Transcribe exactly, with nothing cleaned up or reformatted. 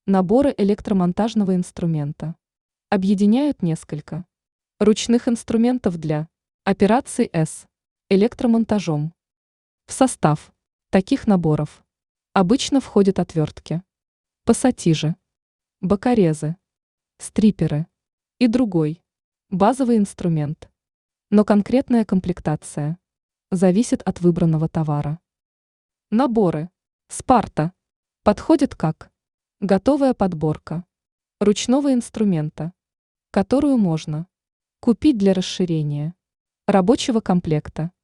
Наборы электромонтажного инструмента. Объединяют несколько ручных инструментов для операций с электромонтажом. В состав таких наборов обычно входят отвертки, пассатижи, бокорезы, стриперы и другой базовый инструмент. Но конкретная комплектация зависит от выбранного товара. Наборы Спарта подходят как готовая подборка ручного инструмента, которую можно купить для расширения рабочего комплекта